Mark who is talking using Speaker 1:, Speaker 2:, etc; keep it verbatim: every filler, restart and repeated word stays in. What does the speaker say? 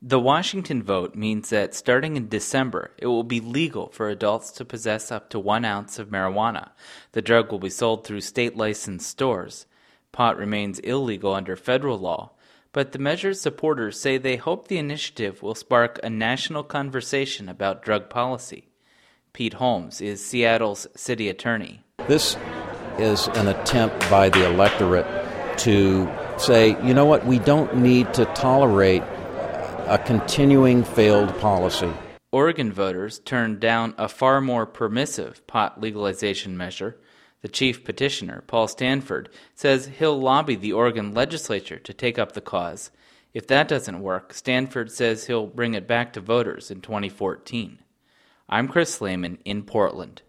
Speaker 1: The Washington vote means that starting in December, it will be legal for adults to possess up to one ounce of marijuana. The drug will be sold through state-licensed stores. Pot remains illegal under federal law, but the measure's supporters say they hope the initiative will spark a national conversation about drug policy. Pete Holmes is Seattle's city attorney.
Speaker 2: This is an attempt by the electorate to say, you know what, we don't need to tolerate a continuing failed policy.
Speaker 1: Oregon voters turned down a far more permissive pot legalization measure. The chief petitioner, Paul Stanford, says he'll lobby the Oregon legislature to take up the cause. If that doesn't work, Stanford says he'll bring it back to voters in twenty fourteen. I'm Chris Lehman in Portland.